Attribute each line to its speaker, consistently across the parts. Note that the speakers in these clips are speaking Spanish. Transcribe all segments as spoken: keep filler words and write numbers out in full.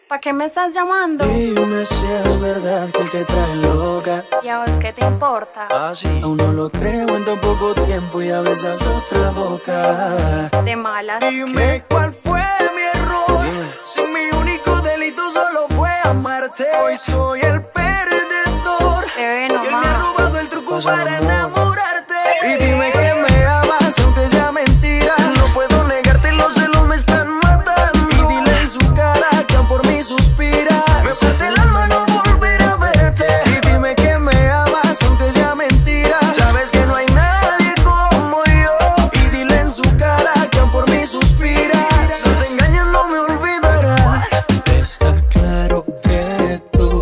Speaker 1: ¿Para qué me estás llamando?
Speaker 2: Dime si es verdad que él te trae loca.
Speaker 1: ¿Y a vos qué te importa?
Speaker 3: Ah, sí.
Speaker 2: Aún no lo creo en tan poco tiempo y a besas otra boca.
Speaker 1: De malas.
Speaker 2: Dime cuál fue mi error.
Speaker 3: Dime.
Speaker 2: Si mi único delito solo fue amarte. Hoy soy el perdedor.
Speaker 1: Bebé,
Speaker 2: Y
Speaker 1: no
Speaker 2: él me ha
Speaker 1: más.
Speaker 2: robado el truco
Speaker 3: Pasa,
Speaker 2: para
Speaker 3: amor.
Speaker 2: enamorarte. Y dime que me amas aunque sea mentira.
Speaker 3: No puedo negarte, los celos me están matando.
Speaker 2: Y dile en su cara que aún por mí suspira.
Speaker 3: Me parte el alma no volver a verte.
Speaker 2: Y dime que me amas aunque sea mentira.
Speaker 3: Sabes que no hay nadie como yo.
Speaker 2: Y dile en su cara que aún por mí suspira.
Speaker 3: Si te engañas no me olvidarás.
Speaker 2: Está claro que tú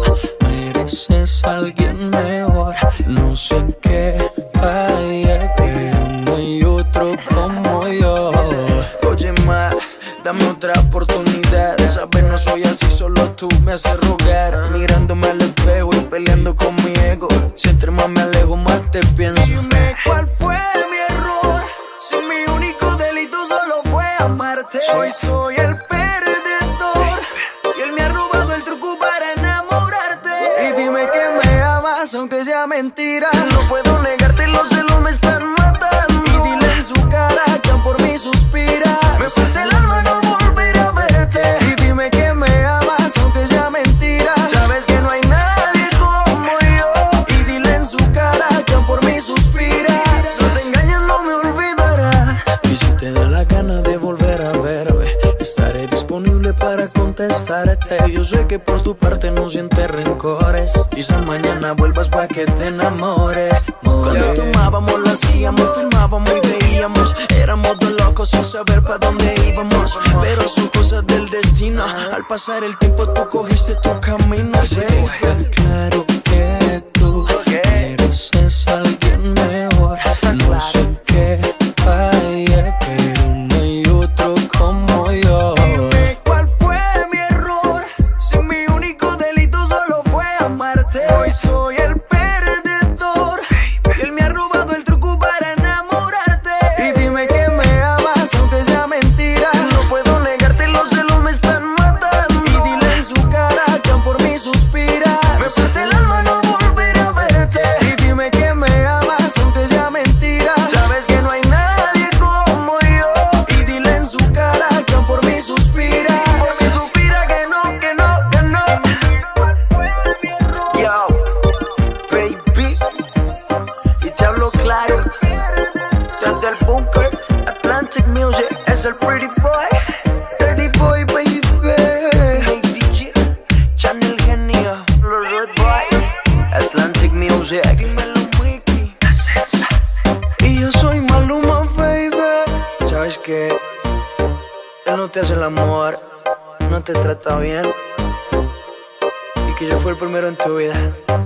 Speaker 2: mereces a alguien mejor. No sé en qué falla, pero no hay otro como yo. Oye, ma, dame otra oportunidad. Esa vez no soy así, solo tú me haces rogar. Mirándome al espejo y peleando con mi ego. Si entre más me alejo, más te pienso. Dime cuál fue mi error. Si mi único delito solo fue amarte. Hoy soy el perdedor. Y él me ha robado el truco para enamorarte. Y dime que me amas aunque sea mentira.
Speaker 3: No puedo negarte, los celos me están matando.
Speaker 2: Y dile en su cara que aún por mí suspira.
Speaker 3: Me parte el alma no volver a verte.
Speaker 2: Y dime que me amas aunque sea mentira.
Speaker 3: Sabes que no hay nadie como yo.
Speaker 2: Y dile en su cara que aún por mí suspira.
Speaker 3: Si te engañas no me olvidarás.
Speaker 2: Y si te da la gana de volver a verme, estaré disponible para contestarte. Yo sé que por tu parte no sientes rencores. Quizás mañana vuelvas pa' que te enamores. Cuando tomábamos lo hacíamos, filmábamos y veíamos. Éramos dos locos sin saber pa' dónde íbamos. Pero son cosas del destino. Al pasar el tiempo tú cogiste tu camino. Está claro que tú mereces a alguien mejor. No sé en qué falla, pero no hay otro como yo. Dime cuál fue mi error. Si mi único delito solo fue amarte. Hoy soy el perdedor. Y él me ha robado el truco para enamorarte. Y dime que me amas aunque sea mentira.
Speaker 3: No puedo negarte, los celos me están matando.
Speaker 2: Y dile en su cara que aún por mí suspira.
Speaker 3: Me parte el alma no volver a verte.
Speaker 2: Y dime que me amas aunque sea mentira.
Speaker 3: Sabes que no hay nadie como yo.
Speaker 2: Y dile en su cara que aún por mí suspira.
Speaker 3: Por mí suspira que no, que no, que no. Yo, baby, y te hablo claro. Desde el bunker, Atlantic Music, es el pretty boy. Pretty boy, baby. Hey, D J, Channel Genio, los Red Boys, Atlantic Music. Dímelo, Mickey.
Speaker 2: Y yo soy Maluma, baby.
Speaker 3: Sabes que él no te hace el amor, no te trata bien, y que yo fui el primero en tu vida.